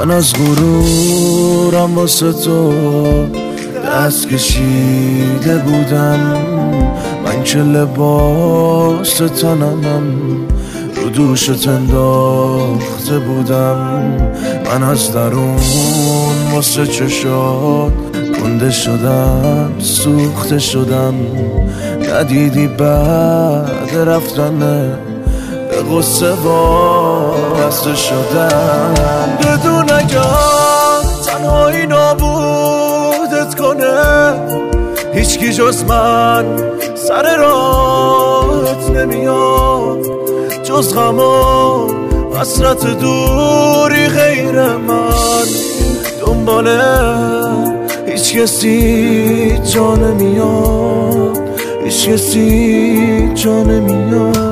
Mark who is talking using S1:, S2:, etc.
S1: من از غرورم واسه تو دست کشیده بودم، من که لباس تنمم رو دوشت انداخته بودم. من از درون واسه چشات گنده شدم، سوخته شدم. ندیدی بعد رفتنه به غصه وابسته شدم. بدون اگر تنهایی نابودت کنه، هیچکی جز من سر راهت نمیاد، جز غم و حسرت دوری غیر من. دنباله هیچ کسی جا نمیاد، هیچ کسی جا نمیاد.